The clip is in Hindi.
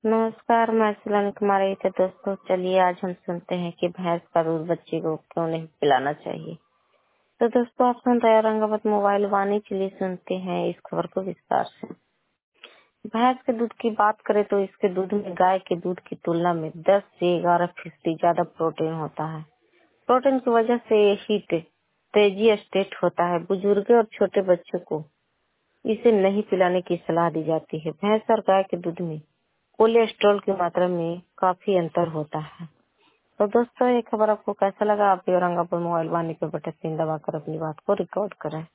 नमस्कार, मैं शिलानी कुमारी। तो दोस्तों चलिए आज हम सुनते हैं कि भैंस का दूध बच्चे को क्यों नहीं पिलाना चाहिए। तो दोस्तों आप सुन रहे हैं औरंगाबाद मोबाइल वाणी। चलिए सुनते हैं इस खबर को विस्तार से। भैंस के दूध की बात करें तो इसके दूध में गाय के दूध की तुलना में 10 से 11% ज्यादा प्रोटीन होता है। प्रोटीन की वजह से ये हीट तेजी स्टेट होता है। बुजुर्ग और छोटे बच्चों को इसे नहीं पिलाने की सलाह दी जाती है। भैंस और गाय के दूध में कोलेस्ट्रॉल की मात्रा में काफी अंतर होता है। तो दोस्तों ये खबर आपको कैसा लगा? आप भी औरंगाबाद मोबाइल वाणी पे बटन 3 दबाकर अपनी बात को रिकॉर्ड करें।